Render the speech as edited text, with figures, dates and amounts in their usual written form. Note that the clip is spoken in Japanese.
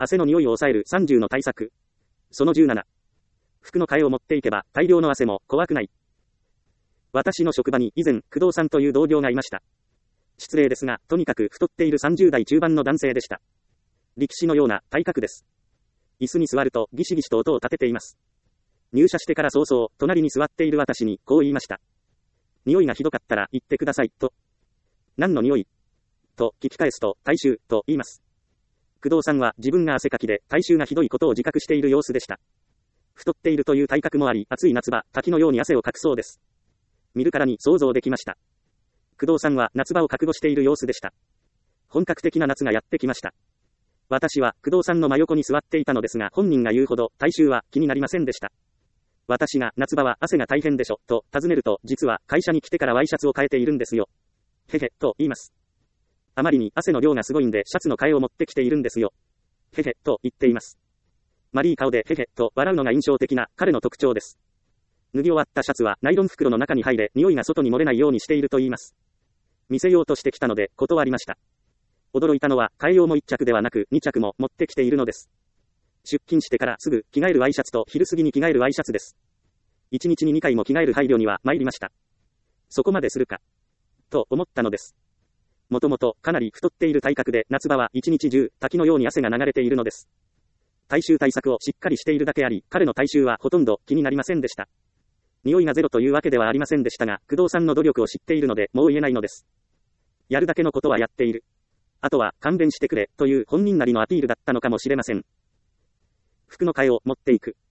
汗の匂いを抑える30の対策。その17。服の替えを持っていけば大量の汗も怖くない。私の職場に以前、工藤さんという同僚がいました。失礼ですが、とにかく太っている30代中盤の男性でした。力士のような体格です。椅子に座るとギシギシと音を立てています。入社してから早々、隣に座っている私にこう言いました。匂いがひどかったら言ってください、と。何の匂いと聞き返すと、体臭、と言います。工藤さんは自分が汗かきで体臭がひどいことを自覚している様子でした。太っているという体格もあり、暑い夏場、滝のように汗をかくそうです。見るからに想像できました。工藤さんは夏場を覚悟している様子でした。本格的な夏がやってきました。私は工藤さんの真横に座っていたのですが、本人が言うほど体臭は気になりませんでした。私が夏場は汗が大変でしょ、と尋ねると、実は会社に来てからワイシャツを変えているんですよ。へへ、と言います。あまりに汗の量がすごいんでシャツの替えを持ってきているんですよ。へへ、と言っています。丸い顔でへへ、と笑うのが印象的な彼の特徴です。脱ぎ終わったシャツはナイロン袋の中に入れ、匂いが外に漏れないようにしていると言います。見せようとしてきたので断りました。驚いたのは替え用も1着ではなく2着も持ってきているのです。出勤してからすぐ着替えるワイシャツと昼過ぎに着替えるワイシャツです。1日に2回も着替える配慮には参りました。そこまでするか。と思ったのです。もともとかなり太っている体格で夏場は一日中滝のように汗が流れているのです。体臭対策をしっかりしているだけあり、彼の体臭はほとんど気になりませんでした。匂いがゼロというわけではありませんでしたが、工藤さんの努力を知っているのでもう言えないのです。やるだけのことはやっている。あとは勘弁してくれという本人なりのアピールだったのかもしれません。服の替えを持っていく。